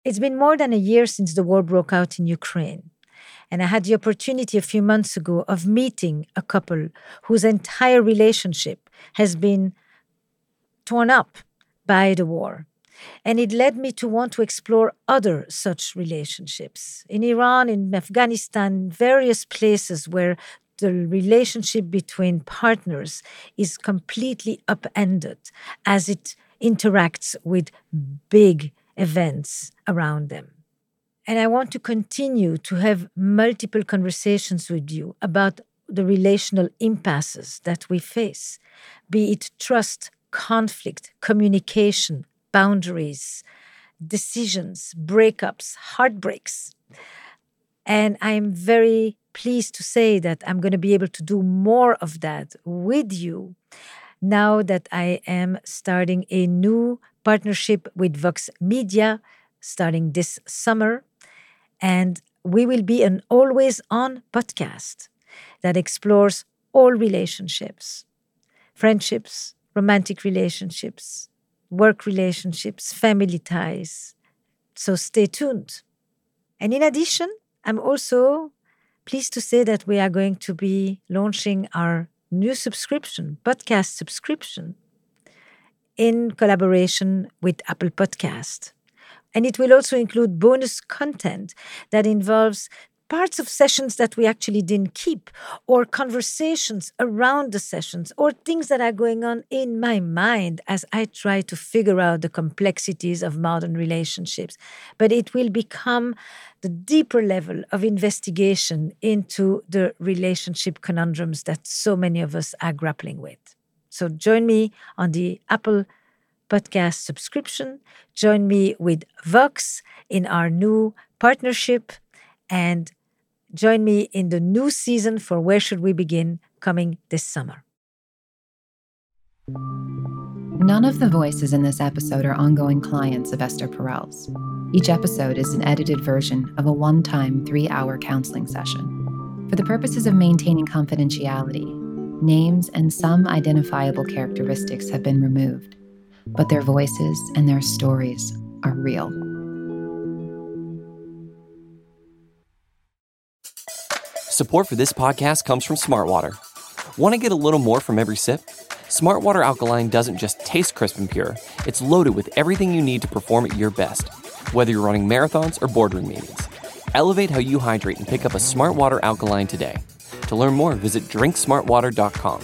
It's been more than a year since the war broke out in Ukraine. And I had the opportunity a few months ago of meeting a couple whose entire relationship has been torn up by the war. And it led me to want to explore other such relationships in Iran, in Afghanistan, various places where the relationship between partners is completely upended as it interacts with big events around them. And I want to continue to have multiple conversations with you about the relational impasses that we face, be it trust, conflict, communication, boundaries, decisions, breakups, heartbreaks. And I am very pleased to say that I'm going to be able to do more of that with you now that I am starting a new partnership with Vox Media starting this summer. And we will be an always-on podcast that explores all relationships, friendships, romantic relationships, work relationships, family ties. So stay tuned. And in addition, I'm also pleased to say that we are going to be launching our new subscription, podcast subscription, in collaboration with Apple Podcast. And it will also include bonus content that involves parts of sessions that we actually didn't keep, or conversations around the sessions, or things that are going on in my mind as I try to figure out the complexities of modern relationships. But it will become the deeper level of investigation into the relationship conundrums that so many of us are grappling with. So join me on the Apple Podcast subscription. Join me with Vox in our new partnership, and join me in the new season for Where Should We Begin, coming this summer. None of the voices in this episode are ongoing clients of Esther Perel's. Each episode is an edited version of a one-time 3-hour counseling session. For the purposes of maintaining confidentiality, names and some identifiable characteristics have been removed, but their voices and their stories are real. Support for this podcast comes from Smartwater. Want to get a little more from every sip? Smartwater Alkaline doesn't just taste crisp and pure, it's loaded with everything you need to perform at your best, whether you're running marathons or boardroom meetings. Elevate how you hydrate and pick up a Smartwater Alkaline today. To learn more, visit drinksmartwater.com.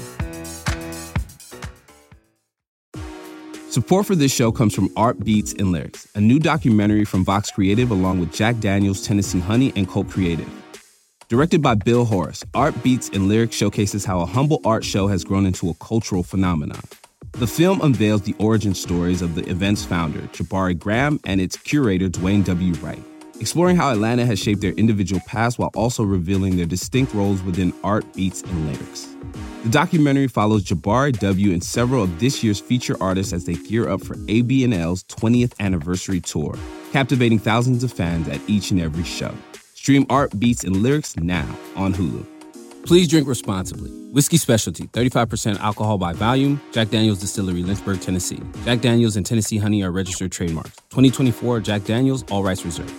Support for this show comes from Art Beats and Lyrics, a new documentary from Vox Creative along with Jack Daniels, Tennessee Honey, and Colt Creative. Directed by Bill Horace, Art Beats and Lyrics showcases how a humble art show has grown into a cultural phenomenon. The film unveils the origin stories of the event's founder, Jabari Graham, and its curator, Dwayne W. Wright, exploring how Atlanta has shaped their individual paths while also revealing their distinct roles within art, beats, and lyrics. The documentary follows Jabari W. and several of this year's feature artists as they gear up for AB&L's 20th anniversary tour, captivating thousands of fans at each and every show. Stream Art, Beats, and Lyrics now on Hulu. Please drink responsibly. Whiskey Specialty, 35% alcohol by volume. Jack Daniel's Distillery, Lynchburg, Tennessee. Jack Daniel's and Tennessee Honey are registered trademarks. 2024 Jack Daniel's, all rights reserved.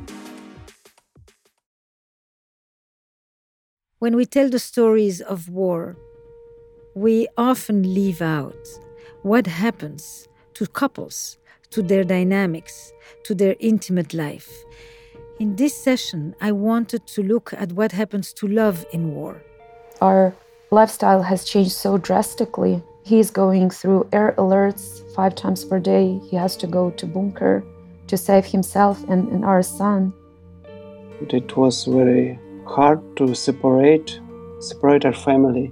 When we tell the stories of war, we often leave out what happens to couples, to their dynamics, to their intimate life. In this session, I wanted to look at what happens to love in war. Our lifestyle has changed so drastically. He's going through air alerts 5 times per day. He has to go to bunker to save himself and our son. It was very hard to separate our family.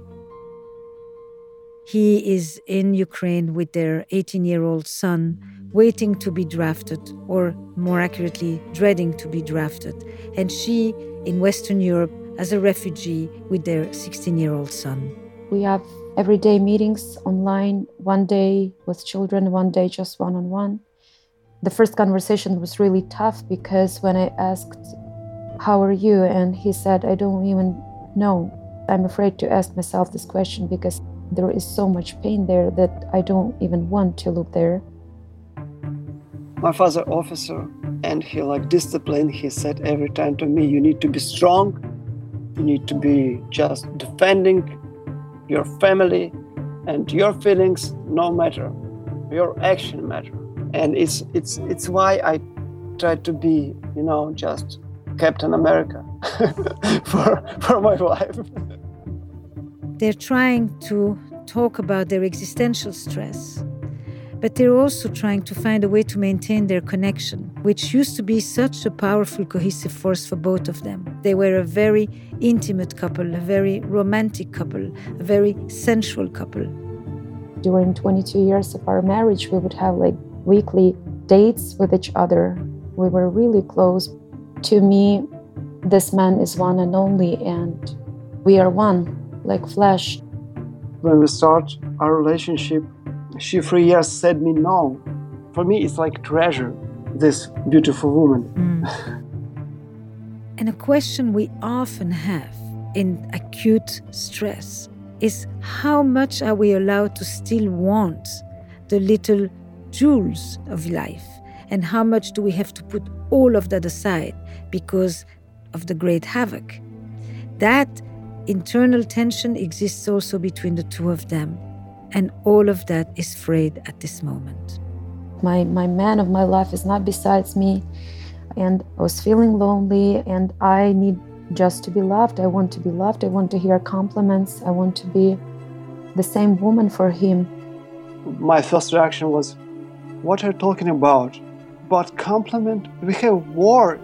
He is in Ukraine with their 18-year-old son, waiting to be drafted, or more accurately, dreading to be drafted. And she in Western Europe as a refugee with their 16-year-old son. We have everyday meetings online, one day with children, one day just one-on-one. The first conversation was really tough because when I asked, "How are you?" and he said, "I don't even know." I'm afraid to ask myself this question because there is so much pain there that I don't even want to look there. My father officer, and he discipline. He said every time to me, you need to be strong. You need to be just defending your family and your feelings, no matter. Your action matter. And it's why I try to be, just Captain America for my wife. They're trying to talk about their existential stress, but they're also trying to find a way to maintain their connection, which used to be such a powerful, cohesive force for both of them. They were a very intimate couple, a very romantic couple, a very sensual couple. During 22 years of our marriage, we would have weekly dates with each other. We were really close. To me, this man is one and only, and we are one, like flesh. When we start our relationship, she 3 years said me no. For me, it's like treasure, this beautiful woman. And a question we often have in acute stress is how much are we allowed to still want the little jewels of life? And how much do we have to put all of that aside because of the great havoc? That internal tension exists also between the two of them. And all of that is frayed at this moment. My man of my life is not besides me. And I was feeling lonely, and I need just to be loved. I want to be loved. I want to hear compliments. I want to be the same woman for him. My first reaction was, what are you talking about? About compliment? We have war.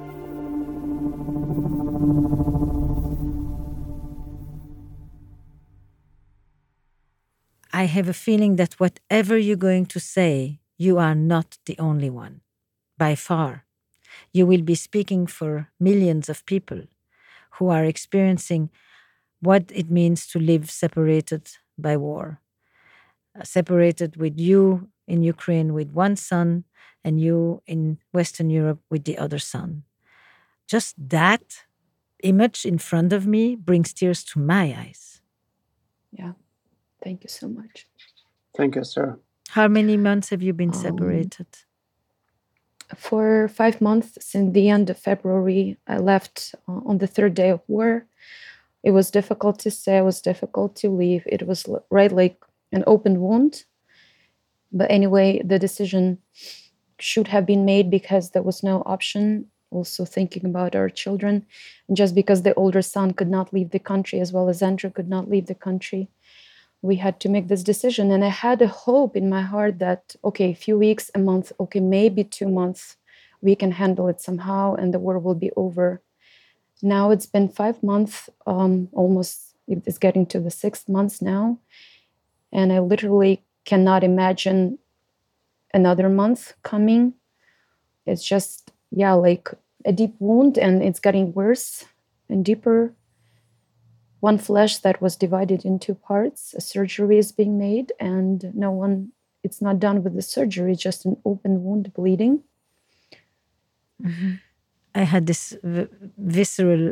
I have a feeling that whatever you're going to say, you are not the only one, by far. You will be speaking for millions of people who are experiencing what it means to live separated by war. Separated with you in Ukraine with one son and you in Western Europe with the other son. Just that image in front of me brings tears to my eyes. Yeah. Thank you so much. Thank you, sir. How many months have you been separated? For 5 months, since the end of February. I left on the third day of war. It was difficult to say, it was difficult to leave. It was like an open wound. But anyway, the decision should have been made because there was no option. Also thinking about our children. And just because the older son could not leave the country, as well as Andrew could not leave the country, we had to make this decision. And I had a hope in my heart that, okay, a few weeks, a month, okay, maybe 2 months, we can handle it somehow and the war will be over. Now it's been 5 months, almost, it's getting to the 6th month now. And I literally cannot imagine another month coming. It's just, like a deep wound, and it's getting worse and deeper. One flesh that was divided in 2 parts. A surgery is being made, and it's not done with the surgery, it's just an open wound bleeding. Mm-hmm. I had this visceral,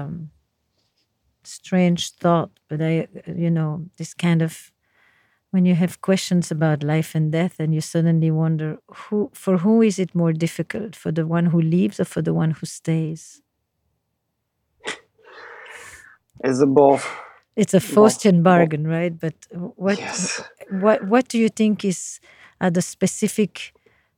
strange thought, but this kind of, when you have questions about life and death and you suddenly wonder, for who is it more difficult? For the one who leaves or for the one who stays? It's both. It's a Faustian bargain, right? But Yes. What do you think are the specific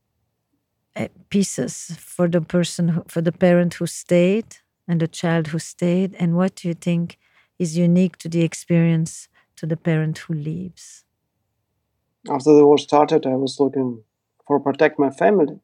pieces for the person, for the parent who stayed and the child who stayed, and what do you think is unique to the experience to the parent who leaves? After the war started, I was looking for protect my family.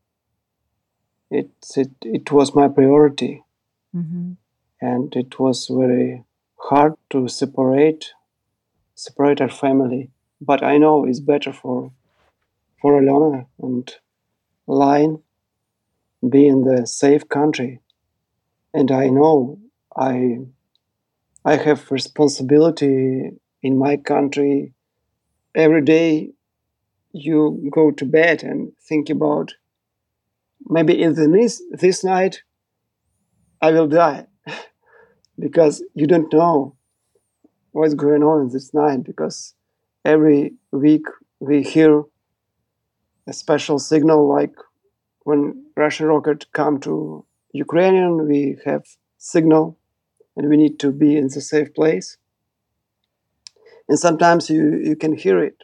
It was my priority, and it was very hard to separate our family. But I know it's better for Alena and Line be in the safe country. And I know I have responsibility in my country. Every day you go to bed and think about, maybe in this night I will die. Because you don't know what's going on in this night, because every week we hear a special signal like when Russian rocket come to Ukrainian, we have signal and we need to be in the safe place. And sometimes you can hear it.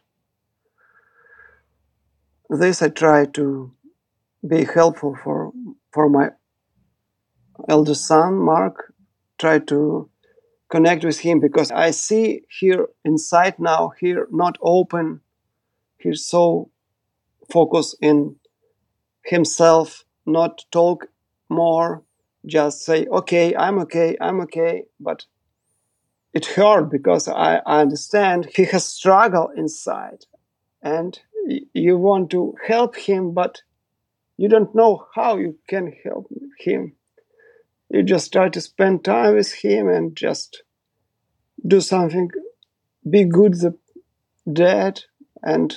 This I try to be helpful for my eldest son, Mark, try to connect with him because I see here inside now, here not open, he's so focused in himself, not talk more, just say, okay, I'm okay. But it hurt because I understand he has struggle inside and you want to help him, but you don't know how you can help him. You just try to spend time with him and just do something, be good the dad. And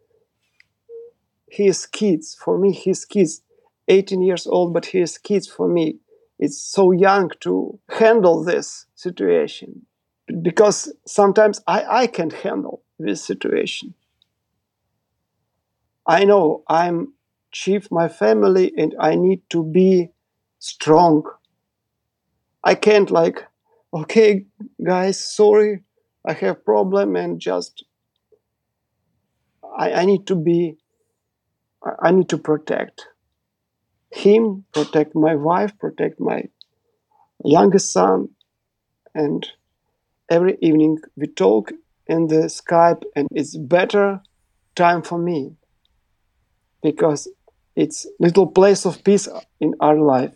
his kids, for me, his kids, 18 years old, but his kids for me, it's so young to handle this situation. Because sometimes I can't handle this situation. I know I'm chief my family and I need to be strong. I can't like, okay, guys, sorry, I have problem and just, I need to protect him, protect my wife, protect my youngest son. And every evening we talk in the Skype and it's better time for me because it's little place of peace in our life.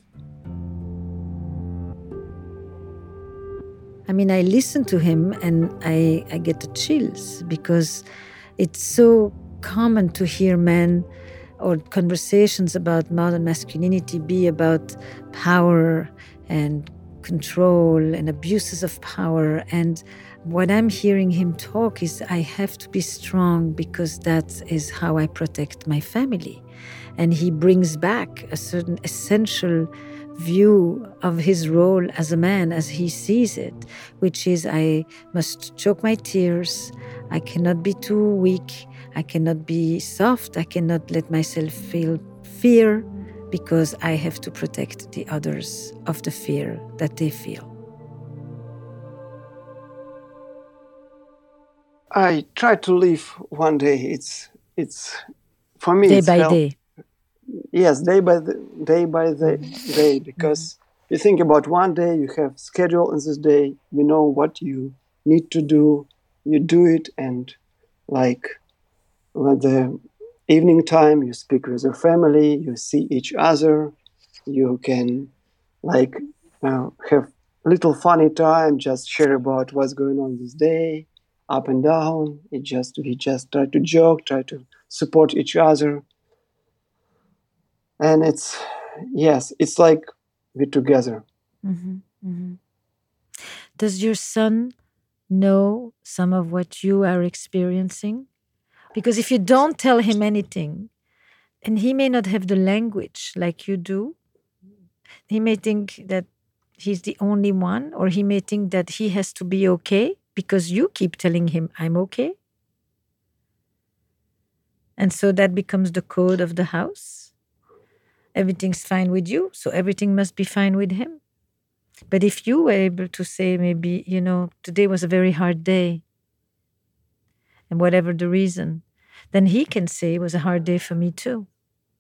I mean, I listen to him and I get the chills because it's so common to hear men or conversations about modern masculinity be about power and control and abuses of power. And what I'm hearing him talk is I have to be strong because that is how I protect my family. And he brings back a certain essential view of his role as a man as he sees it, which is I must choke my tears, I cannot be too weak, I cannot be soft, I cannot let myself feel fear because I have to protect the others of the fear that they feel. I try to live one day. It's for me. Day it's by help. day. Yes, day by day. Because you think about one day, you have schedule in this day. You know what you need to do. You do it, and like when the evening time, you speak with your family. You see each other. You can like have little funny time. Just share about what's going on this day. Up and down. We just try to joke, try to support each other. And it's like we're together. Mm-hmm, mm-hmm. Does your son know some of what you are experiencing? Because if you don't tell him anything, and he may not have the language like you do, he may think that he's the only one, or he may think that he has to be okay because you keep telling him, I'm okay. And so that becomes the code of the house. Everything's fine with you, so everything must be fine with him. But if you were able to say, maybe, today was a very hard day, and whatever the reason, then he can say it was a hard day for me too.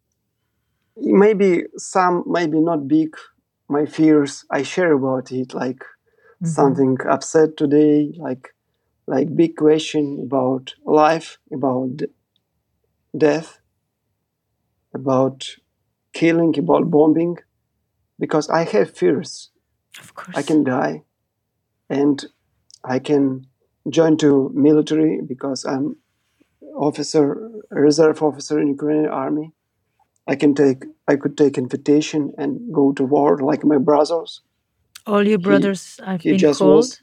Maybe not big, my fears, I share about it, like something upset today, like big question about life, about death, about killing, about bombing, because I have fears. Of course. I can die and I can join to military because I'm reserve officer in Ukrainian army. I could take invitation and go to war like my brothers. All your brothers have been called?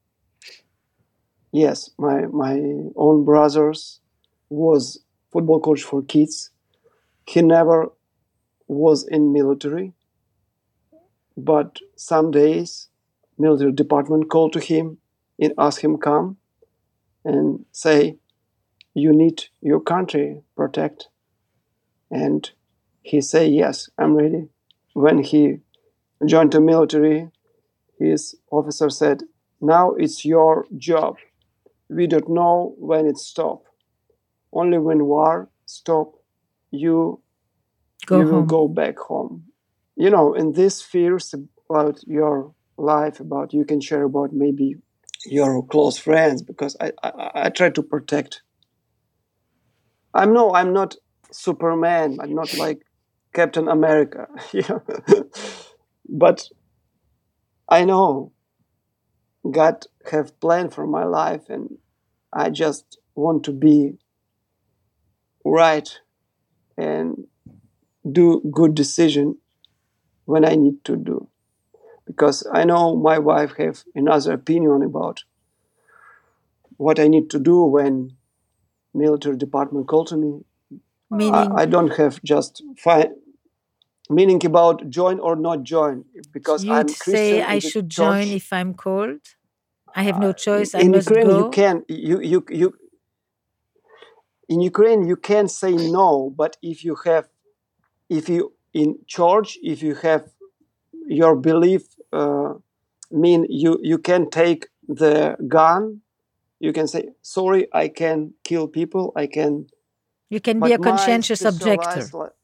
Yes, my own brothers was football coach for kids. He never was in military, but some days military department called to him and asked him come and say, you need your country protect. And he say, yes, I'm ready. When he joined the military, his officer said, now it's your job. We don't know when it stop. Only when war stop, you will go back home. You know, and these fears about your life, about you can share about maybe your close friends, because I try to protect. I'm not Superman. I'm not like Captain America, you know. But I know God have plan for my life, and I just want to be right and do good decision when I need to do. Because I know my wife have another opinion about what I need to do when military department called to me. Meaning, I don't have just meaning about join or not join, because you'd I'm Christian. say I should join if I'm called? I have no choice. I in must Ukraine, go. you can you in Ukraine you can say no, but if you in church, if you have your belief, mean you can take the gun, you can say sorry, I can kill people, I can. You can be a conscientious objector.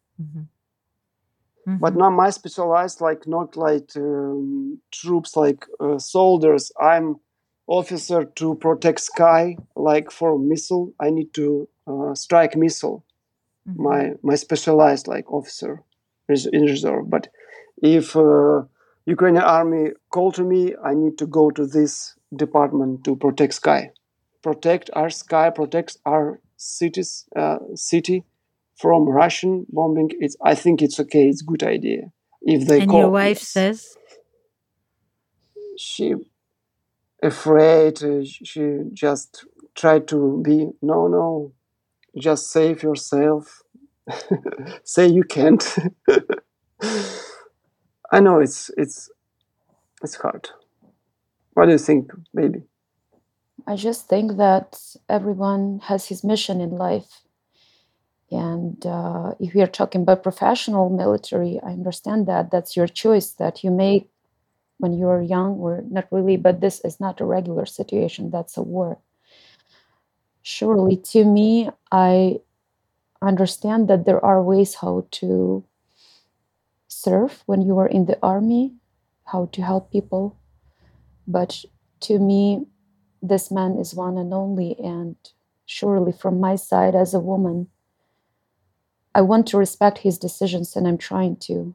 But not my specialized, like not like troops, like soldiers. I'm officer to protect sky, like for missile. I need to strike missile. My specialized like officer is in reserve. But if Ukrainian army call to me, I need to go to this department to protect sky, protect our sky, protect our cities, city from Russian bombing. I think it's okay. It's a good idea. If they and call, your wife yes. says She afraid. She just tried to be no. Just save yourself. Say you can't. I know it's hard. What do you think, baby? I just think that everyone has his mission in life. And if we are talking about professional military, I understand that that's your choice that you make when you are young, or not really, but this is not a regular situation. That's a war. Surely, to me, I understand that there are ways how to serve when you are in the army, how to help people. But to me, this man is one and only. And surely, from my side as a woman, I want to respect his decisions, and I'm trying to,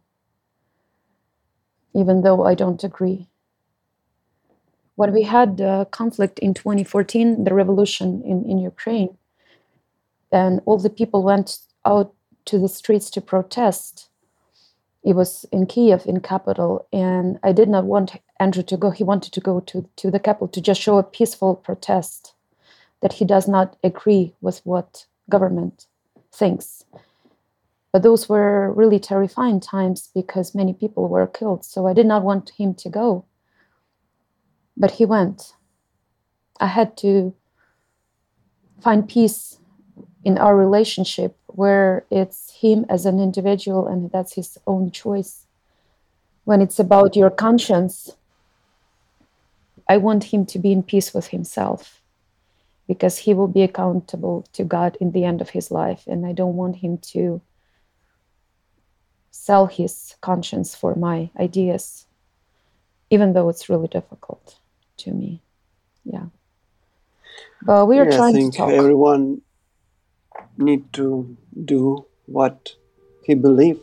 even though I don't agree. When we had the conflict in 2014, the revolution in Ukraine, and all the people went out to the streets to protest, it was in Kiev, in capital, and I did not want Andrew to go. He wanted to go to the capital to just show a peaceful protest that he does not agree with what government thinks. But those were really terrifying times because many people were killed. So I did not want him to go. But he went. I had to find peace in our relationship where it's him as an individual and that's his own choice. When it's about your conscience, I want him to be in peace with himself because he will be accountable to God in the end of his life. And I don't want him to sell his conscience for my ideas, even though it's really difficult to me. Yeah. But we are trying to talk. I think everyone need to do what he believes.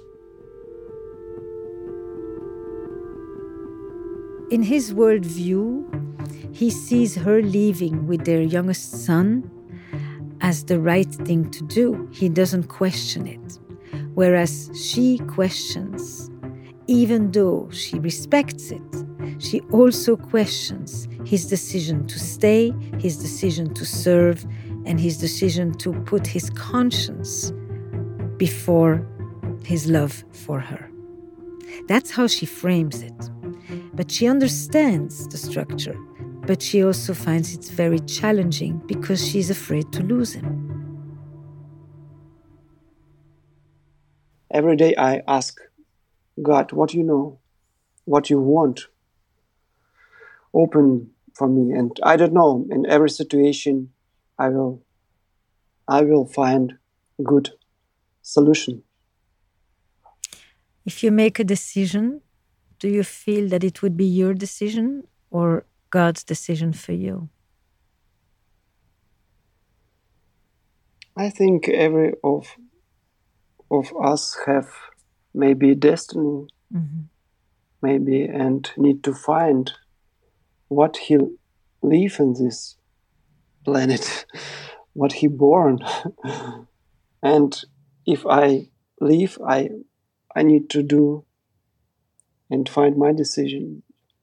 In his worldview, he sees her leaving with their youngest son as the right thing to do. He doesn't question it. Whereas she questions, even though she respects it, she also questions his decision to stay, his decision to serve, and his decision to put his conscience before his love for her. That's how she frames it. But she understands the structure, but she also finds it very challenging because she's afraid to lose him. Every day I ask God, what you know, what you want, open for me. And I don't know, in every situation, I will find good solution. If you make a decision, do you feel that it would be your decision or God's decision for you? I think every of us have maybe destiny, maybe, and need to find what he live in this planet, what he born. And if I live, I need to do and find my decision.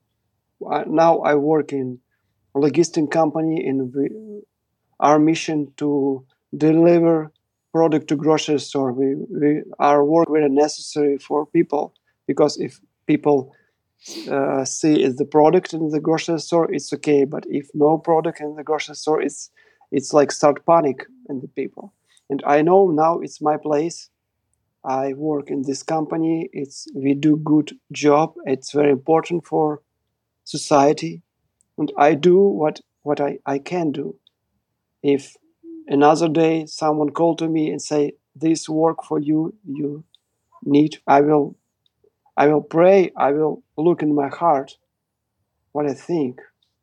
Now I work in a logistic company, in our mission to deliver product to grocery store. Our work very necessary for people, because if people see is the product in the grocery store, it's okay. But if no product in the grocery store, it's like start panic in the people. And I know now it's my place. I work in this company. We do good job. It's very important for society, and I do what I can do. If another day someone called to me and say this work for you need, I will pray. I will look in my heart what I think.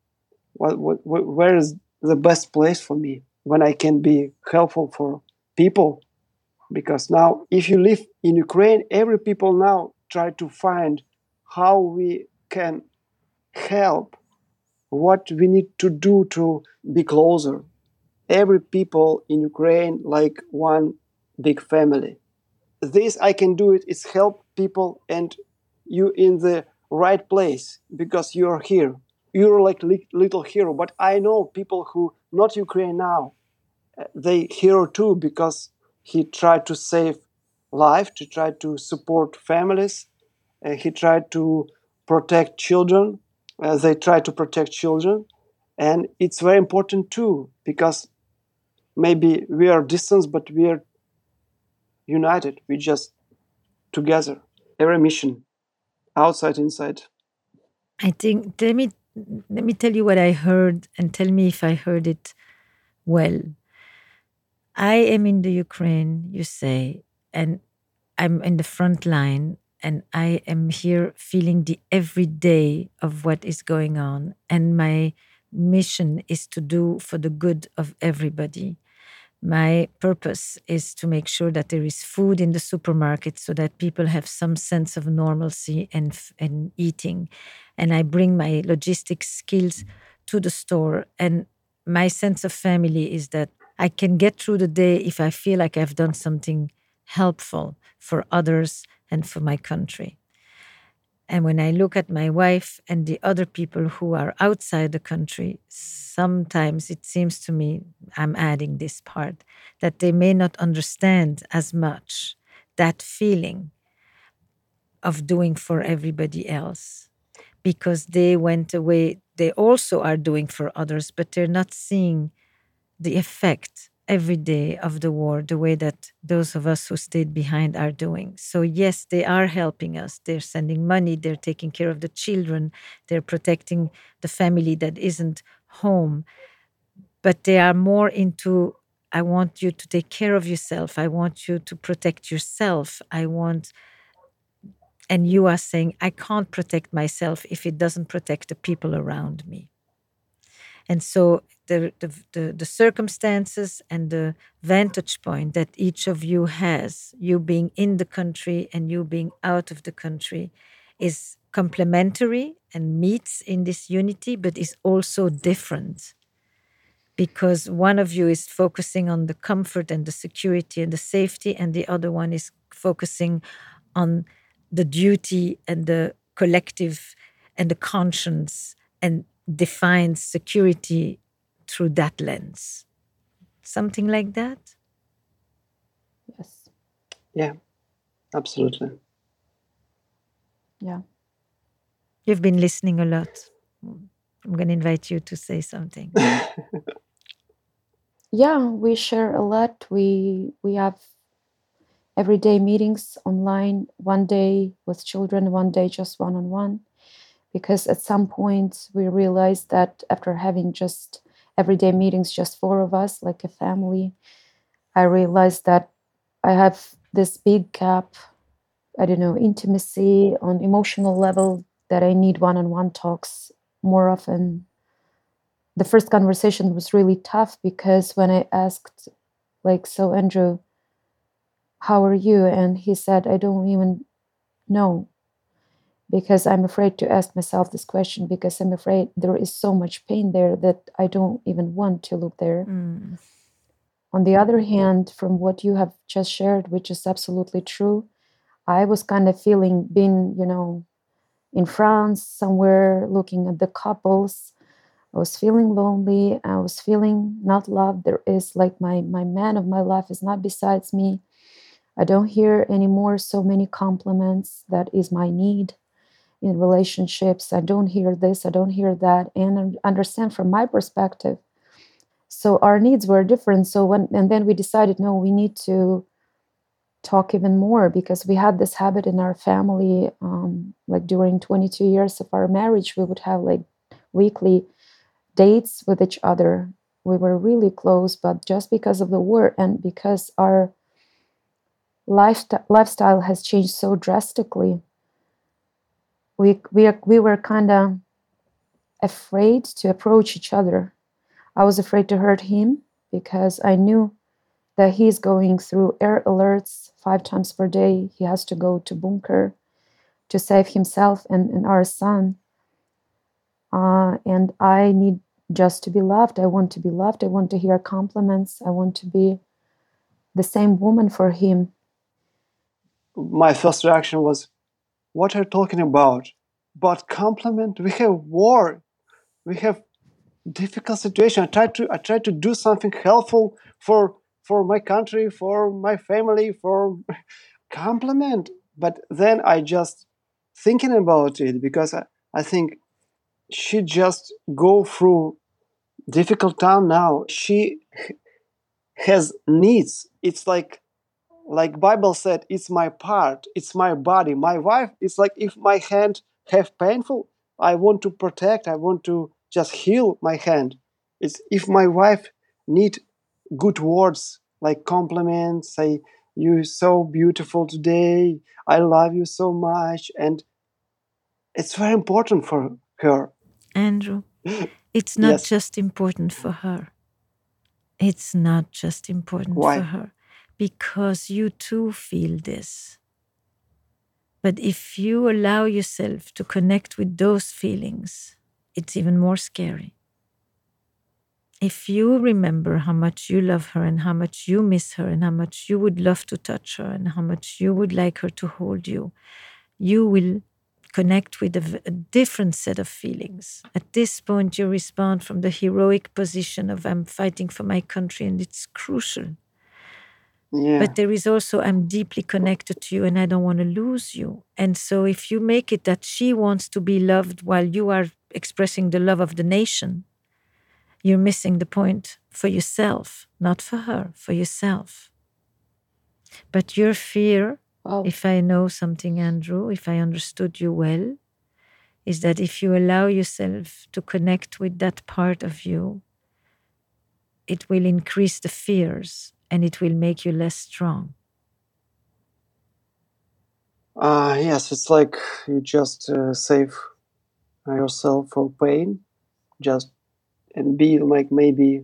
Where is the best place for me when I can be helpful for people? Because now, if you live in Ukraine, every people now try to find how we can help, what we need to do to be closer. Every people in Ukraine like one big family. This I can do it is help people, and you in the right place because you're here. You're like little hero. But I know people who not Ukraine now, they hero too, because he tried to save life, to try to support families. He tried to protect children. They try to protect children. And it's very important too, because maybe we are distant, but we are united. We just together. Every mission, outside, inside. I think, let me tell you what I heard and tell me if I heard it well. I am in the Ukraine, you say, and I'm in the front line, and I am here feeling the everyday of what is going on. And my mission is to do for the good of everybody. My purpose is to make sure that there is food in the supermarket so that people have some sense of normalcy and eating. And I bring my logistics skills to the store. And my sense of family is that I can get through the day if I feel like I've done something helpful for others and for my country. And when I look at my wife and the other people who are outside the country, sometimes it seems to me, I'm adding this part, that they may not understand as much that feeling of doing for everybody else, because they went away. They also are doing for others, but they're not seeing the effect every day of the war the way that those of us who stayed behind are doing. So yes, they are helping us. They're sending money, they're taking care of the children, they're protecting the family that isn't home. But they are more into, I want you to take care of yourself. I want you to protect yourself. And you are saying, I can't protect myself if it doesn't protect the people around me. And so the circumstances and the vantage point that each of you has, you being in the country and you being out of the country, is complementary and meets in this unity, but is also different. Because one of you is focusing on the comfort and the security and the safety, and the other one is focusing on the duty and the collective and the conscience, and defines security through that lens. Something like that? Yes. Yeah, absolutely. Yeah. You've been listening a lot. I'm going to invite you to say something. Yeah, we share a lot. We have everyday meetings online, one day with children, one day just one-on-one. Because at some point we realized that after having just everyday meetings, just four of us, like a family, I realized that I have this big gap, intimacy on emotional level, that I need one-on-one talks more often. The first conversation was really tough because when I asked, so Andrew, how are you? And he said, I don't even know, because I'm afraid to ask myself this question, because I'm afraid there is so much pain there that I don't even want to look there. On the other hand, from what you have just shared, which is absolutely true, I was kind of feeling being, in France somewhere, looking at the couples. I was feeling lonely. I was feeling not loved. There is my man of my life is not besides me. I don't hear anymore so many compliments. That is my need in relationships. I don't hear this, I don't hear that, and understand from my perspective. So our needs were different. And then we decided, no, we need to talk even more, because we had this habit in our family, during 22 years of our marriage, we would have weekly dates with each other. We were really close, but just because of the war and because our lifestyle has changed so drastically, we were kind of afraid to approach each other. I was afraid to hurt him because I knew that he's going through air alerts 5 times per day. He has to go to bunker to save himself and our son. And I need just to be loved. I want to be loved. I want to hear compliments. I want to be the same woman for him. My first reaction was, what are you talking about? But compliment? We have war. We have difficult situation. I try to do something helpful for my country, for my family, for compliment. But then I just thinking about it, because I think she just go through difficult time now. She has needs. It's like Bible said, it's my part, it's my body. My wife, it's like if my hand have painful, I want to protect, I want to just heal my hand. It's if my wife need good words, like compliments, say, you're so beautiful today, I love you so much, and it's very important for her. Andrew, it's not Yes. just important for her. It's not just important Why? for her, because you too feel this. But if you allow yourself to connect with those feelings, it's even more scary. If you remember how much you love her and how much you miss her and how much you would love to touch her and how much you would like her to hold you, you will connect with a different set of feelings. At this point, you respond from the heroic position of I'm fighting for my country and it's crucial. Yeah. But there is also, I'm deeply connected to you and I don't want to lose you. And so if you make it that she wants to be loved while you are expressing the love of the nation, you're missing the point for yourself, not for her, for yourself. But your fear, if I know something, Andrew, if I understood you well, is that if you allow yourself to connect with that part of you, it will increase the fears and it will make you less strong. Yes, it's like you just save yourself from pain, just and be like maybe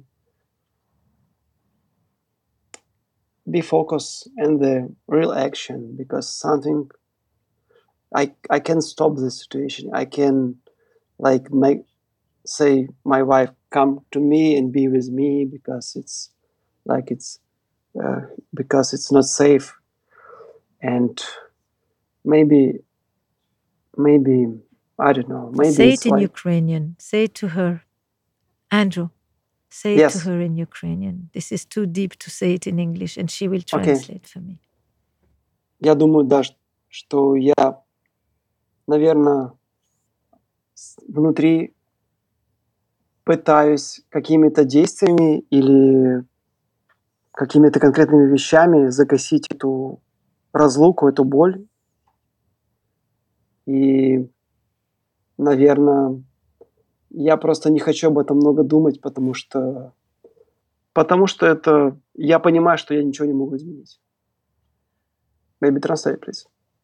be focused on the real action, because something I can stop this situation. I can say my wife come to me and be with me, because it's because it's not safe, and maybe I don't know. Maybe say it's it in Ukrainian. Say it to her, Andrew. Say it to her in Ukrainian. This is too deep to say it in English, and she will translate for me. Я думаю, да, что я, наверное, внутри пытаюсь какими-то действиями или какими-то конкретными вещами загасить эту разлуку, эту боль. И, наверное, я просто не хочу об этом много думать, потому что это... Я понимаю, что я ничего не могу изменить. Maybe translate, please.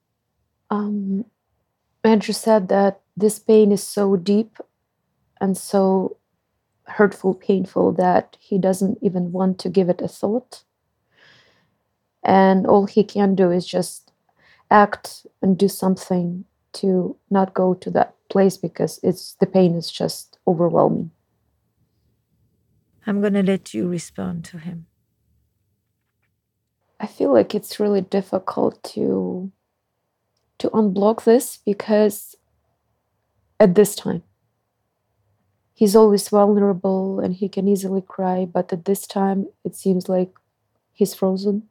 Andrew said that this pain is so deep and so hurtful, painful, that he doesn't even want to give it a thought. And all he can do is just act and do something to not go to that place because the pain is just overwhelming. I'm going to let you respond to him. I feel like it's really difficult to unblock this because at this time, he's always vulnerable and he can easily cry, but at this time, it seems like he's frozen.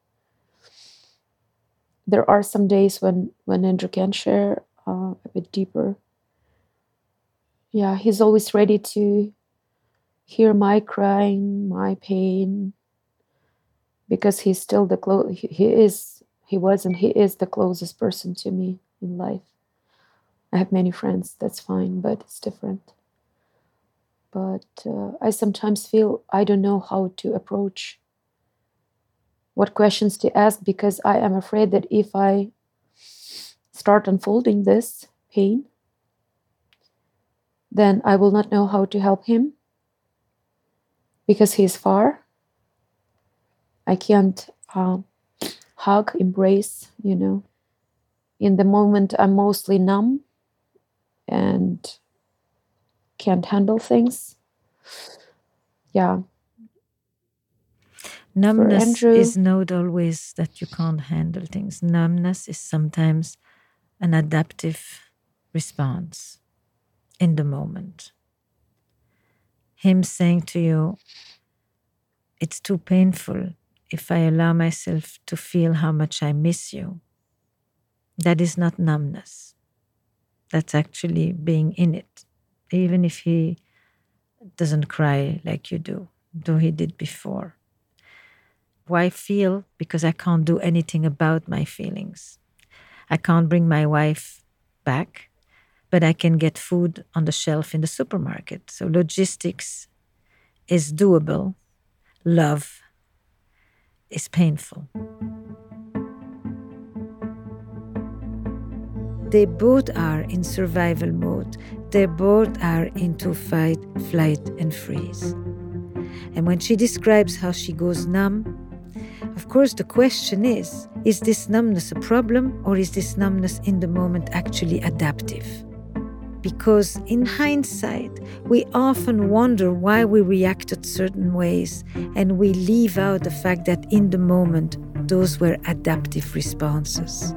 There are some days when Andrew can share a bit deeper. Yeah, he's always ready to hear my crying, my pain, because he's still he is the closest person to me in life. I have many friends, that's fine, but it's different. But I sometimes feel I don't know how to approach, what questions to ask, because I am afraid that if I start unfolding this pain, then I will not know how to help him because he is far. I can't hug, embrace, In the moment, I'm mostly numb and can't handle things. Yeah. Numbness is not always that you can't handle things. Numbness is sometimes an adaptive response in the moment. Him saying to you, it's too painful if I allow myself to feel how much I miss you. That is not numbness. That's actually being in it. Even if he doesn't cry like you do, though he did before. Why feel? Because I can't do anything about my feelings. I can't bring my wife back, but I can get food on the shelf in the supermarket. So logistics is doable. Love is painful. They both are in survival mode. They both are into fight, flight, and freeze. And when she describes how she goes numb, of course the question is this numbness a problem, or is this numbness in the moment actually adaptive? Because in hindsight, we often wonder why we reacted certain ways, and we leave out the fact that in the moment, those were adaptive responses.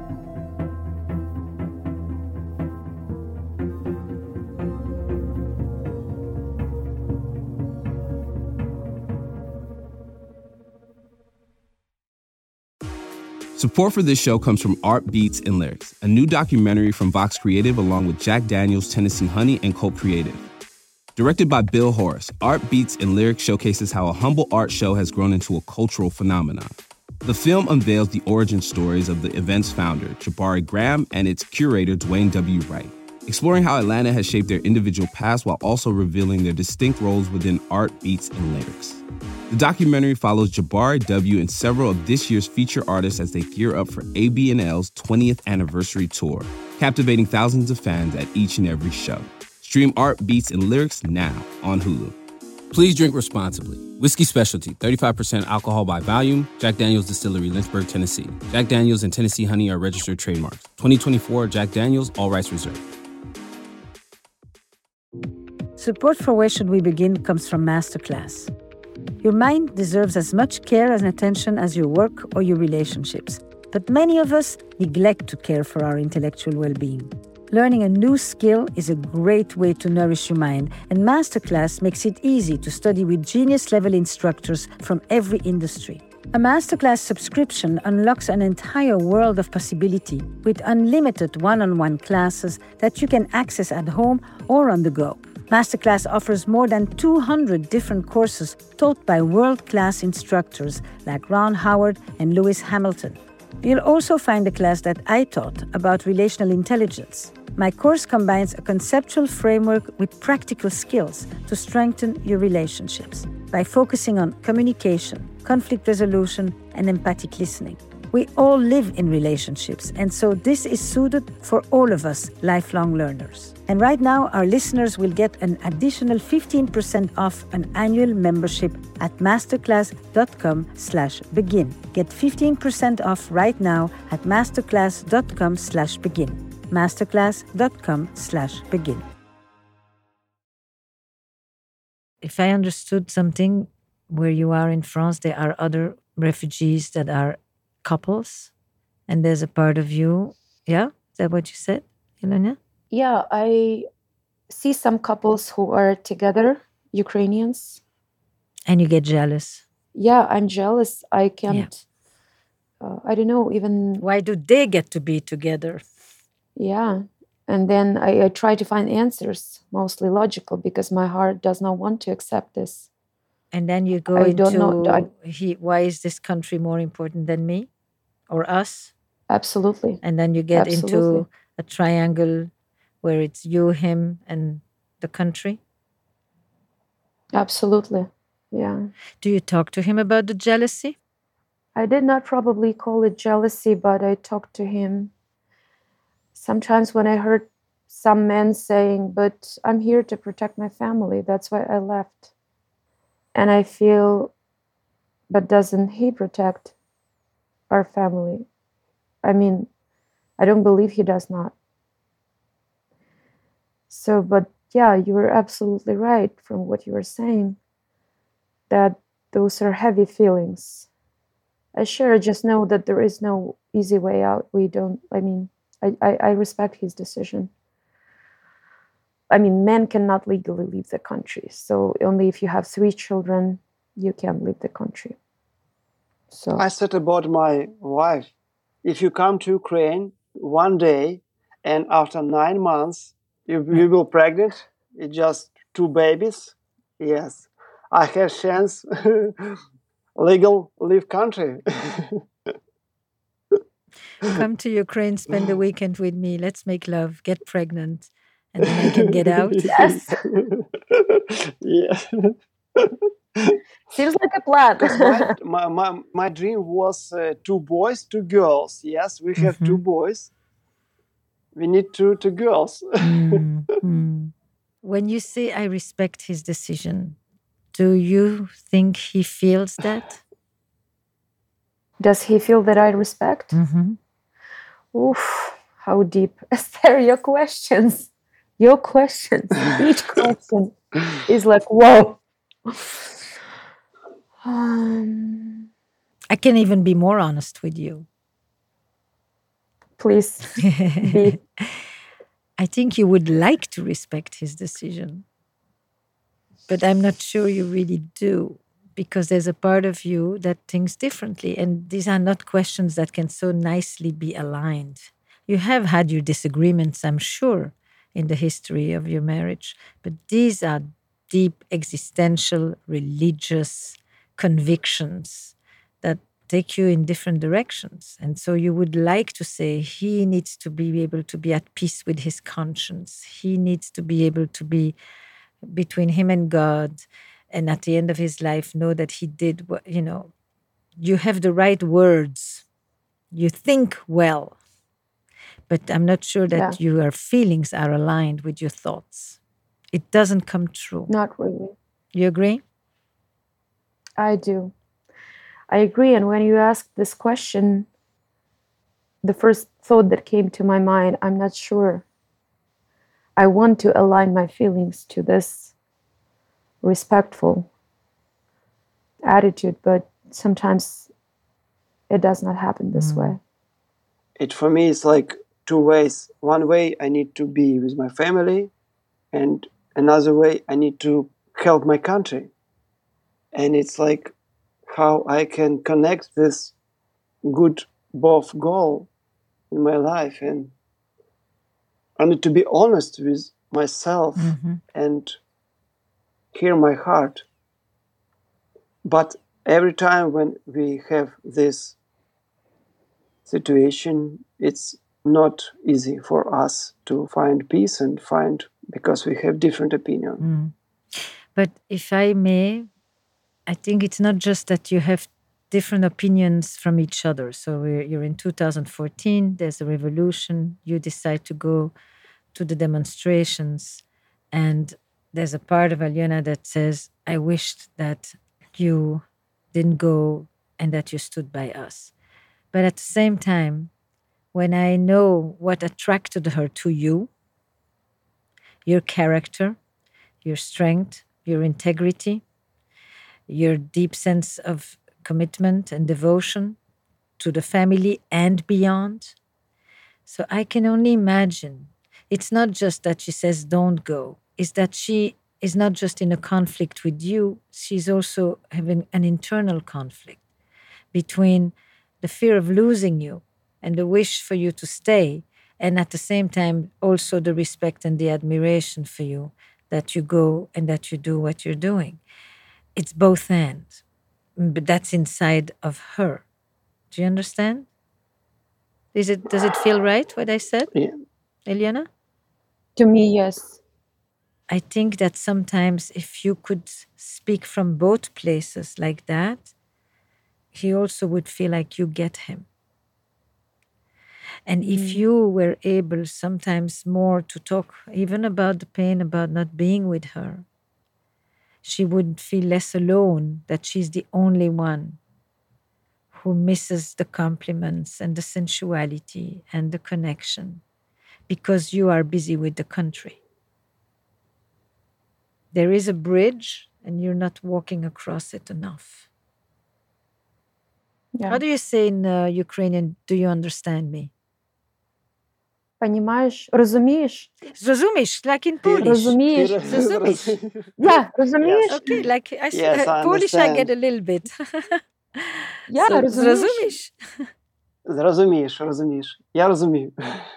Support for this show comes from Art Beats and Lyrics, a new documentary from Vox Creative along with Jack Daniels, Tennessee Honey, and Colt Creative. Directed by Bill Horace, Art Beats and Lyrics showcases how a humble art show has grown into a cultural phenomenon. The film unveils the origin stories of the event's founder, Jabari Graham, and its curator, Dwayne W. Wright, exploring how Atlanta has shaped their individual paths while also revealing their distinct roles within Art Beats and Lyrics. The documentary follows Jabari W. and several of this year's feature artists as they gear up for AB&L's 20th anniversary tour, captivating thousands of fans at each and every show. Stream Art Beats and Lyrics now on Hulu. Please drink responsibly. Whiskey Specialty, 35% alcohol by volume. Jack Daniel's Distillery, Lynchburg, Tennessee. Jack Daniel's and Tennessee Honey are registered trademarks. 2024 Jack Daniel's, all rights reserved. Support for Where Should We Begin comes from Masterclass. Your mind deserves as much care and attention as your work or your relationships. But many of us neglect to care for our intellectual well-being. Learning a new skill is a great way to nourish your mind, and Masterclass makes it easy to study with genius-level instructors from every industry. A Masterclass subscription unlocks an entire world of possibility with unlimited one-on-one classes that you can access at home or on the go. Masterclass offers more than 200 different courses taught by world-class instructors like Ron Howard and Lewis Hamilton. You'll also find a class that I taught about relational intelligence. My course combines a conceptual framework with practical skills to strengthen your relationships by focusing on communication, conflict resolution, and empathic listening. We all live in relationships, and so this is suited for all of us lifelong learners. And right now, our listeners will get an additional 15% off an annual membership at masterclass.com/begin. Get 15% off right now at masterclass.com/begin. masterclass.com/begin. If I understood something, where you are in France, there are other refugees that are couples, and there's a part of you. Yeah? Is that what you said, Ilona? Yeah, I see some couples who are together, Ukrainians. And you get jealous. Yeah, I'm jealous. I can't, I don't know, even... Why do they get to be together? Yeah. And then I try to find answers, mostly logical, because my heart does not want to accept this. And then you go why is this country more important than me or us? Absolutely. And then you get into a triangle where it's you, him, and the country? Absolutely, yeah. Do you talk to him about the jealousy? I did not probably call it jealousy, but I talked to him. Sometimes when I heard some men saying, but I'm here to protect my family, that's why I left. And I feel, but doesn't he protect our family? I mean, I don't believe he does not. So, but yeah, you were absolutely right from what you were saying, that those are heavy feelings. I just know that there is no easy way out. I respect his decision. I mean, men cannot legally leave the country. So only if you have 3 children, you can leave the country. So I said about my wife, if you come to Ukraine one day and after 9 months, you will pregnant, it's just 2 babies, yes, I have chance legal leave country. Come to Ukraine, spend the weekend with me. Let's make love, get pregnant, and then I can get out. Yes. Yes. Seems like a plan. my dream was 2 boys, 2 girls. Yes, we have 2 boys. We need 2 girls. When you say I respect his decision, do you think he feels that? Does he feel that I respect? Oof, how deep. Esther, your questions. Each question is like, whoa. I can even be more honest with you. Please be. I think you would like to respect his decision, but I'm not sure you really do, because there's a part of you that thinks differently, and these are not questions that can so nicely be aligned. You have had your disagreements, I'm sure, in the history of your marriage, but these are deep existential, religious convictions that take you in different directions. And so you would like to say he needs to be able to be at peace with his conscience. He needs to be able to be between him and God, and at the end of his life know that he did what, you have the right words. You think well, but I'm not sure that your feelings are aligned with your thoughts. It doesn't come true. Not really. You agree? I do. I agree. And when you asked this question, the first thought that came to my mind, I'm not sure. I want to align my feelings to this respectful attitude, but sometimes it does not happen this way. For me, it's like 2 ways. One way, I need to be with my family, and another way, I need to help my country. And it's like how I can connect this good both goal in my life, and I need to be honest with myself and hear my heart. But every time when we have this situation, it's not easy for us to find peace and because we have different opinion. But if I may, I think it's not just that you have different opinions from each other. So you're in 2014, there's a revolution, you decide to go to the demonstrations, and there's a part of Alyona that says, I wished that you didn't go and that you stood by us. But at the same time, when I know what attracted her to you, your character, your strength, your integrity, your deep sense of commitment and devotion to the family and beyond. So I can only imagine. It's not just that she says, don't go. It's that she is not just in a conflict with you, she's also having an internal conflict between the fear of losing you and the wish for you to stay, and at the same time, also the respect and the admiration for you that you go and that you do what you're doing. It's both ends, but that's inside of her. Do you understand? Does it feel right, what I said, Yeah. Alyona? To me, yes. I think that sometimes if you could speak from both places like that, he also would feel like you get him. And if you were able sometimes more to talk even about the pain, about not being with her, she would feel less alone, that she's the only one who misses the compliments and the sensuality and the connection because you are busy with the country. There is a bridge and you're not walking across it enough. Yeah. How do you say in Ukrainian, do you understand me? Понимаешь? Розумієш? Зрозумієш, like in Polish. Розумієш? Зрозумієш. Yeah, розумієш? Okay, like Yes, I Polish I understand. get a little bit. Yeah, So, розумієш? Розумієш. Я розумію.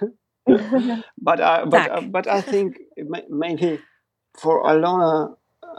But I think maybe for Alyona,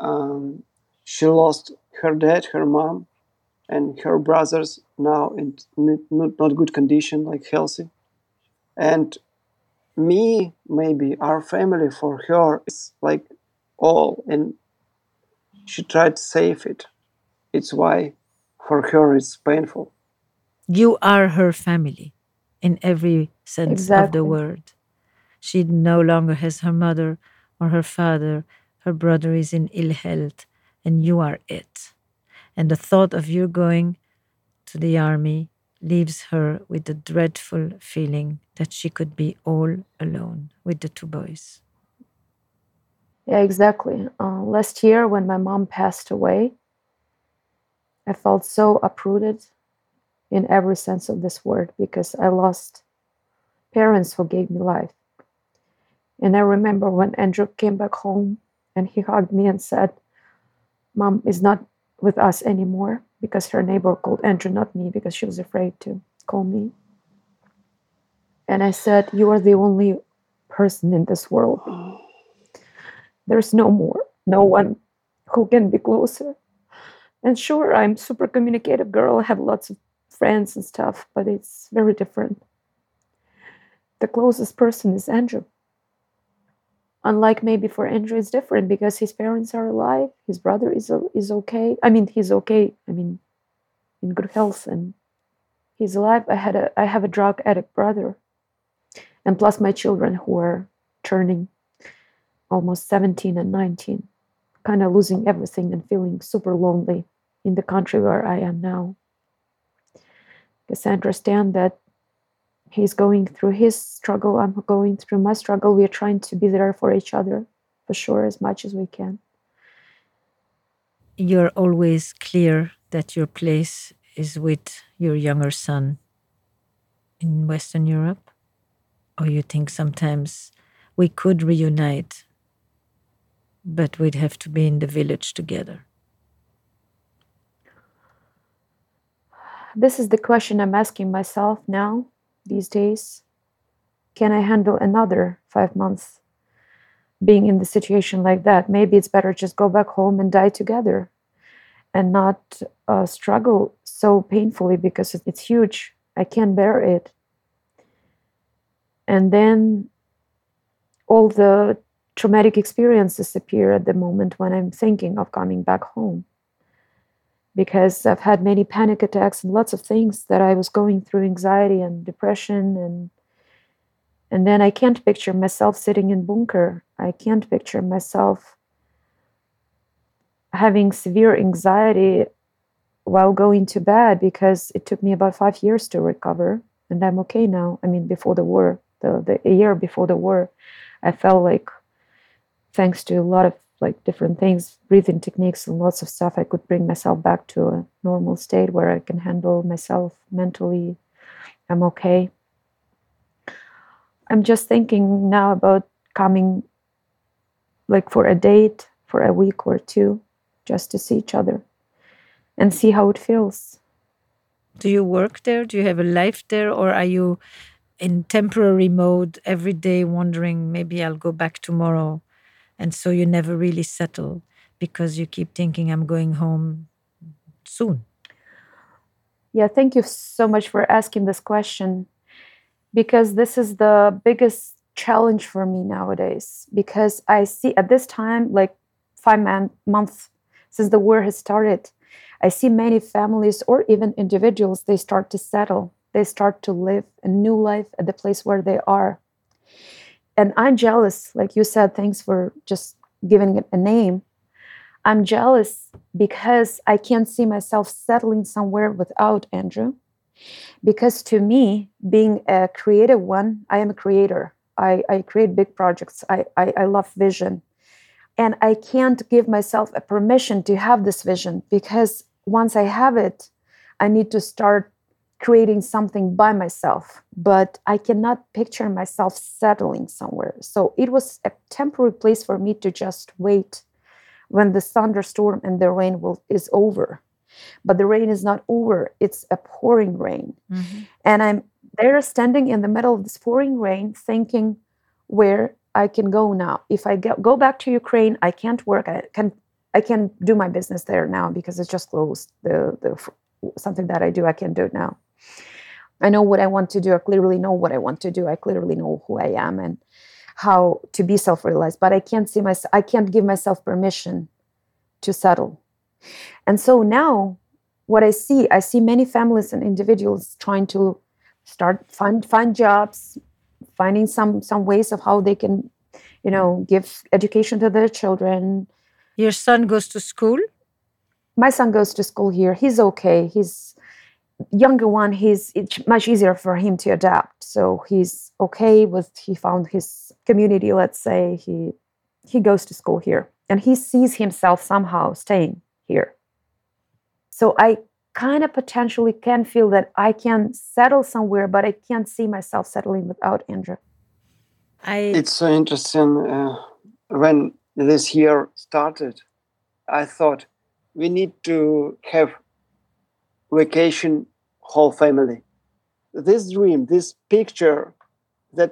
she lost her dad, her mom, and her brothers now in not good condition, like healthy. And me, maybe our family for her is like all, and she tried to save it. It's why for her it's painful. you are her family in every sense of the Exactly. word. She no longer has her mother or her father. Her brother is in ill health, and you are it. And the thought of you going to the army leaves her with the dreadful feeling that she could be all alone with the two boys. Yeah, exactly. Last year, when my mom passed away, I felt so uprooted in every sense of this word because I lost parents who gave me life. And I remember when Andrew came back home and he hugged me and said, Mom is not with us anymore, because her neighbor called Andrew, not me, because she was afraid to call me. And I said, you are the only person in this world. There's no more, no one who can be closer. And sure, I'm a super communicative girl. I have lots of friends and stuff, but it's very different. The closest person is Andrew. Unlike maybe for Andrew, it's different because his parents are alive. His brother is okay. I mean, he's okay. I mean, in good health, and he's alive. I have a drug addict brother, and plus my children who are turning almost 17 and 19, kind of losing everything and feeling super lonely in the country where I am now. Because I understand that he's going through his struggle, I'm going through my struggle. We are trying to be there for each other, for sure, as much as we can. You're always clear that your place is with your younger son in Western Europe? Or you think sometimes we could reunite, but we'd have to be in the village together? This is the question I'm asking myself now, these days. Can I handle another 5 months being in the situation like that? Maybe it's better just go back home and die together and not struggle so painfully, because it's huge. I can't bear it. And then all the traumatic experiences appear at the moment when I'm thinking of coming back home. Because I've had many panic attacks and lots of things that I was going through, anxiety and depression. And then I can't picture myself sitting in bunker. I can't picture myself having severe anxiety while going to bed, because it took me about 5 years to recover. And I'm okay now. I mean, before the war, the year before the war, I felt like, thanks to a lot of like different things, breathing techniques and lots of stuff, I could bring myself back to a normal state where I can handle myself mentally. I'm okay. I'm just thinking now about coming like for a date for a week or two, just to see each other and see how it feels. Do you work there? Do you have a life there? Or are you in temporary mode every day wondering, maybe I'll go back tomorrow? And so you never really settle because you keep thinking, I'm going home soon. Yeah, thank you so much for asking this question, because this is the biggest challenge for me nowadays. Because I see at this time, like 5 months since the war has started, I see many families or even individuals, they start to settle. They start to live a new life at the place where they are. And I'm jealous, like you said, thanks for just giving it a name. I'm jealous because I can't see myself settling somewhere without Andrew. Because to me, being a creative one, I am a creator. I create big projects. I love vision. And I can't give myself a permission to have this vision, because once I have it, I need to start creating something by myself, but I cannot picture myself settling somewhere. So it was a temporary place for me to just wait when the thunderstorm and the rain is over. But the rain is not over. It's a pouring rain. Mm-hmm. And I'm there standing in the middle of this pouring rain thinking where I can go now. If I go back to Ukraine, I can't work. I can do my business there now because it's just closed. The something that I do, I can't do it now. I know what I want to do. I clearly know what I want to do. I clearly know who I am and how to be self-realized. But I can't give myself permission to settle. And so now what I see many families and individuals trying to find jobs, finding some ways of how they can, give education to their children. Your son goes to school? My son goes to school here. He's okay. He's younger one. It's much easier for him to adapt. So he's okay he found his community, let's say. He goes to school here and he sees himself somehow staying here. So I kind of potentially can feel that I can settle somewhere, but I can't see myself settling without Andrew. It's so interesting. When this year started, I thought we need to have vacation, whole family. This dream, this picture that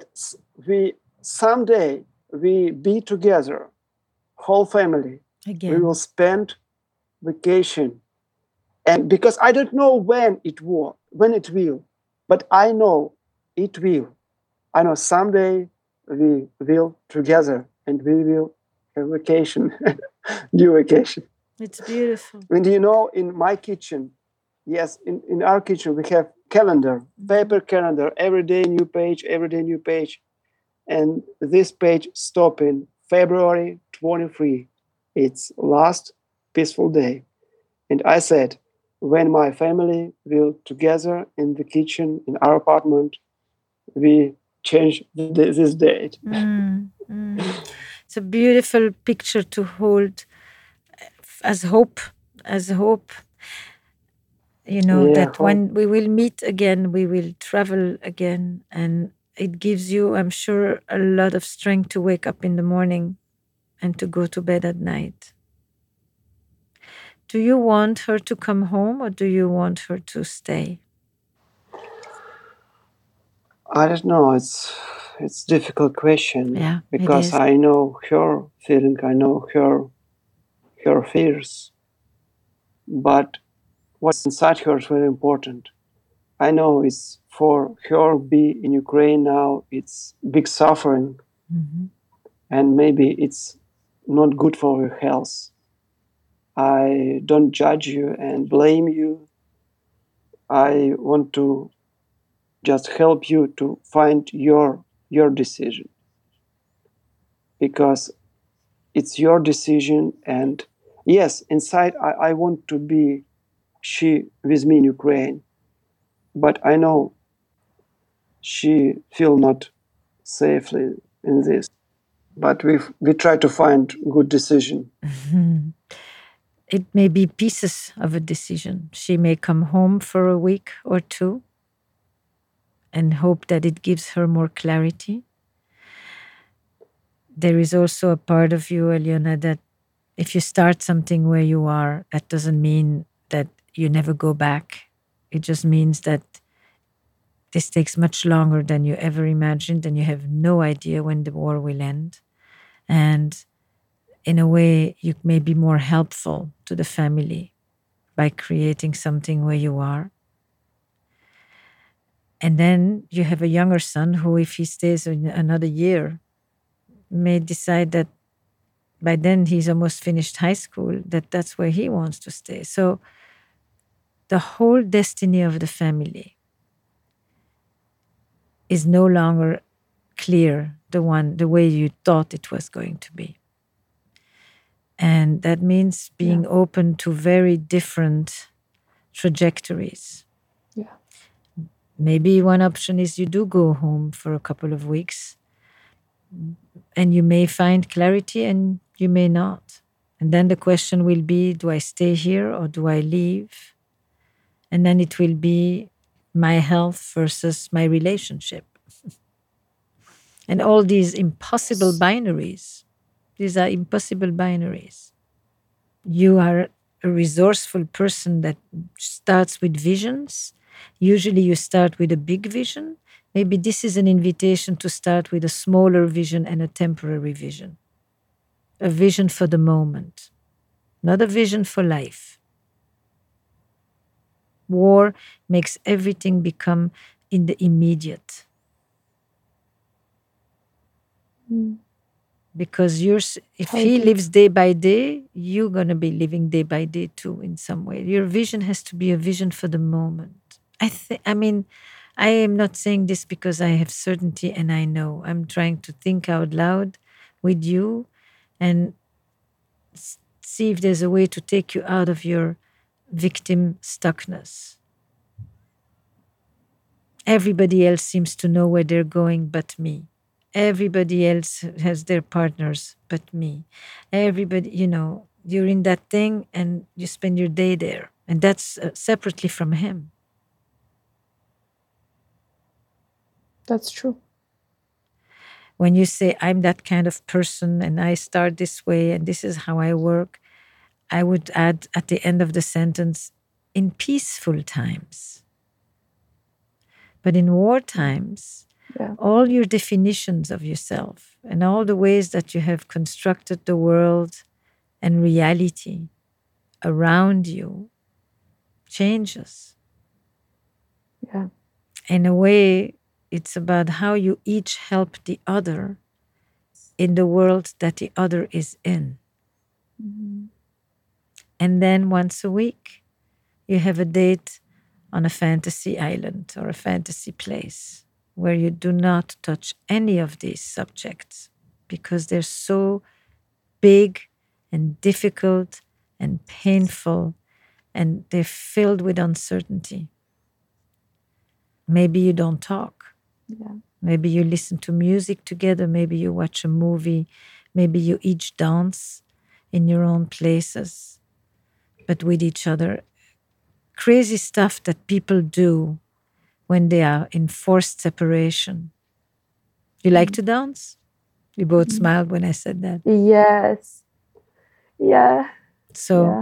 someday we be together, whole family. Again. We will spend vacation. And because I don't know when it will, but I know it will. I know someday we will together and we will have vacation, new vacation. It's beautiful. And in my kitchen, yes, in our kitchen, we have calendar, paper calendar, every day new page. And this page stop in February 23. It's last peaceful day. And I said, when my family will together in the kitchen, in our apartment, we change this date. It's a beautiful picture to hold as hope. That when we will meet again, we will travel again. And it gives you, I'm sure, a lot of strength to wake up in the morning and to go to bed at night. Do you want her to come home or do you want her to stay? I don't know. It's a difficult question. Yeah, because I know her feeling, I know her fears. But what's inside her is very important. I know it's for her be in Ukraine now, it's big suffering. Mm-hmm. And maybe it's not good for her health. I don't judge you and blame you. I want to just help you to find your decision, because it's your decision. And yes, inside I want to be she with me in Ukraine, but I know she feel not safely in this. But we try to find good decision. Mm-hmm. It may be pieces of a decision. She may come home for a week or two and hope that it gives her more clarity. There is also a part of you, Aliona, that if you start something where you are, that doesn't mean that you never go back. It just means that this takes much longer than you ever imagined, and you have no idea when the war will end. And in a way, you may be more helpful to the family by creating something where you are. And then you have a younger son who, if he stays another year, may decide that by then he's almost finished high school, that's where he wants to stay. So the whole destiny of the family is no longer clear, the way you thought it was going to be. And that means being open to very different trajectories. Yeah. Maybe one option is you do go home for a couple of weeks, and you may find clarity and you may not. And then the question will be, do I stay here or do I leave? And then it will be my health versus my relationship. And all these impossible binaries. These are impossible binaries. You are a resourceful person that starts with visions. Usually you start with a big vision. Maybe this is an invitation to start with a smaller vision and a temporary vision. A vision for the moment, not a vision for life. War makes everything become in the immediate. Because if he lives day by day, you're going to be living day by day too in some way. Your vision has to be a vision for the moment. I am not saying this because I have certainty and I know. I'm trying to think out loud with you and see if there's a way to take you out of your victim stuckness. Everybody else seems to know where they're going but me. Everybody else has their partners but me. Everybody, you're in that thing and you spend your day there. And that's separately from him. That's true. When you say, I'm that kind of person and I start this way and this is how I work, I would add at the end of the sentence, in peaceful times. But in war times, all your definitions of yourself and all the ways that you have constructed the world and reality around you changes. Yeah. In a way, it's about how you each help the other in the world that the other is in. Mm-hmm. And then once a week, you have a date on a fantasy island or a fantasy place where you do not touch any of these subjects because they're so big and difficult and painful and they're filled with uncertainty. Maybe you don't talk. Yeah. Maybe you listen to music together. Maybe you watch a movie. Maybe you each dance in your own places, but with each other. Crazy stuff that people do when they are in forced separation. You like to dance? We both smiled when I said that. Yes. Yeah. So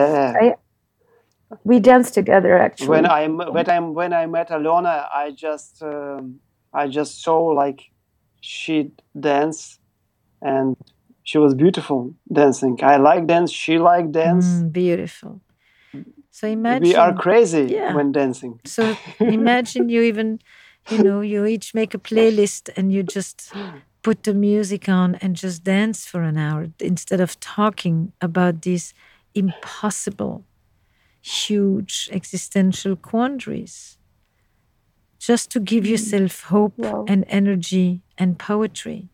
we danced together actually. When I met Aliona, I just saw like she danced and she was beautiful dancing. I like dance. She liked dance. Beautiful. So imagine we are crazy when dancing. So imagine you even, you each make a playlist and you just put the music on and just dance for an hour instead of talking about these impossible, huge existential quandaries. Just to give yourself hope and energy and poetry.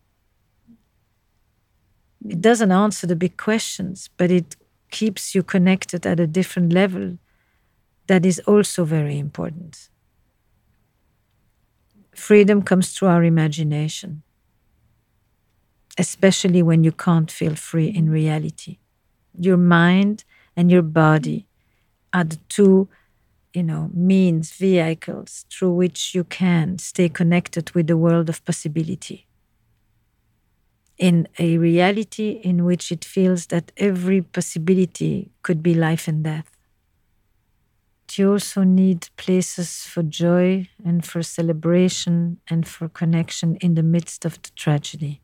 It doesn't answer the big questions, but it keeps you connected at a different level that is also very important. Freedom comes through our imagination, especially when you can't feel free in reality. Your mind and your body are the two, means, vehicles through which you can stay connected with the world of possibility. In a reality in which it feels that every possibility could be life and death. You also need places for joy and for celebration and for connection in the midst of the tragedy.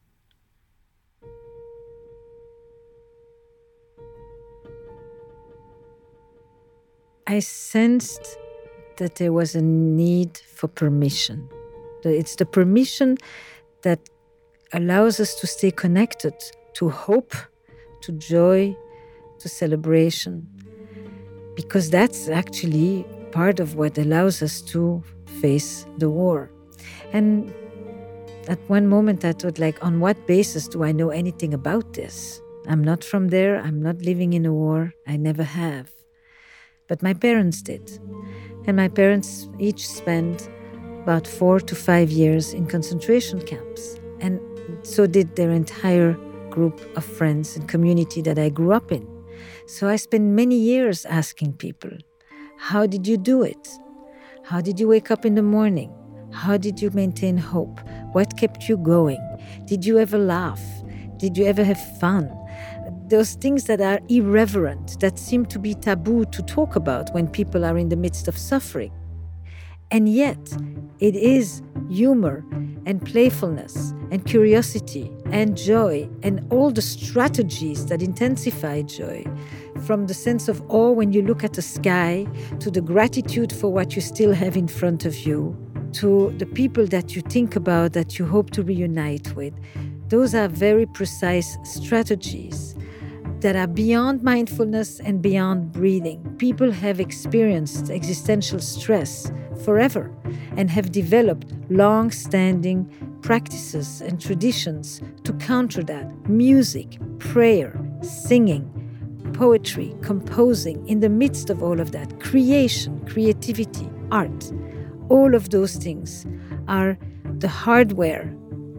I sensed that there was a need for permission. It's the permission that allows us to stay connected to hope, to joy, to celebration. Because that's actually part of what allows us to face the war. And at one moment I thought, on what basis do I know anything about this? I'm not from there, I'm not living in a war, I never have. But my parents did. And my parents each spent about 4 to 5 years in concentration camps. And so did their entire group of friends and community that I grew up in. So I spent many years asking people, how did you do it? How did you wake up in the morning? How did you maintain hope? What kept you going? Did you ever laugh? Did you ever have fun? Those things that are irreverent, that seem to be taboo to talk about when people are in the midst of suffering. And yet, it is humor and playfulness and curiosity and joy and all the strategies that intensify joy, from the sense of awe when you look at the sky, to the gratitude for what you still have in front of you, to the people that you think about, that you hope to reunite with. Those are very precise strategies that are beyond mindfulness and beyond breathing. People have experienced existential stress forever and have developed long-standing practices and traditions to counter that. Music, prayer, singing, poetry, composing, in the midst of all of that, creation, creativity, art, all of those things are the hardware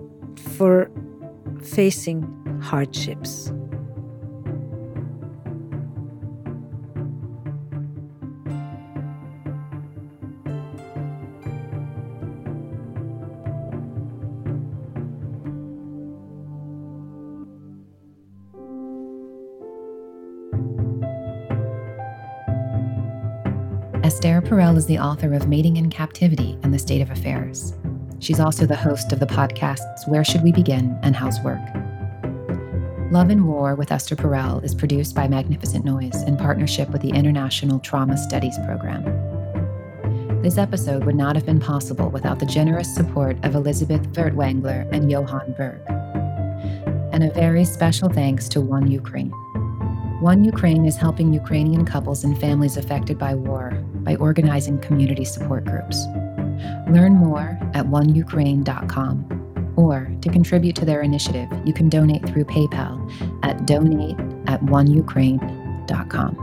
for facing hardships. Esther Perel is the author of Mating in Captivity and the State of Affairs. She's also the host of the podcasts Where Should We Begin and How's Work? Love and War with Esther Perel is produced by Magnificent Noise in partnership with the International Trauma Studies Program. This episode would not have been possible without the generous support of Elizabeth Furtwängler and Johan Berg. And a very special thanks to One Ukraine. One Ukraine is helping Ukrainian couples and families affected by war by organizing community support groups. Learn more at oneukraine.com, or to contribute to their initiative, you can donate through PayPal at donate@oneukraine.com.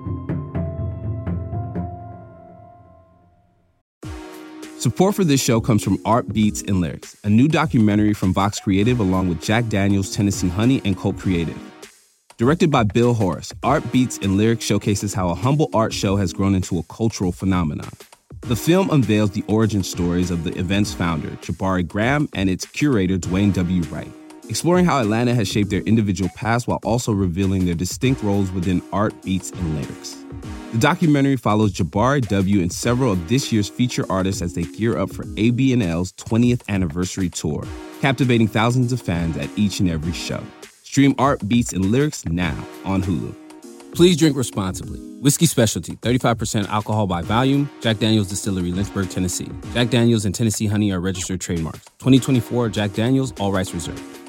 Support for this show comes from Art Beats and Lyrics, a new documentary from Vox Creative along with Jack Daniels, Tennessee Honey, and Colt Creative. Directed by Bill Horace, Art Beats and Lyrics showcases how a humble art show has grown into a cultural phenomenon. The film unveils the origin stories of the event's founder, Jabari Graham, and its curator, Dwayne W. Wright, exploring how Atlanta has shaped their individual paths while also revealing their distinct roles within Art Beats and Lyrics. The documentary follows Jabari W. and several of this year's feature artists as they gear up for ABNL's 20th anniversary tour, captivating thousands of fans at each and every show. Stream Art Beats and Lyrics now on Hulu. Please drink responsibly. Whiskey Specialty, 35% alcohol by volume. Jack Daniel's Distillery, Lynchburg, Tennessee. Jack Daniel's and Tennessee Honey are registered trademarks. 2024 Jack Daniel's, all rights reserved.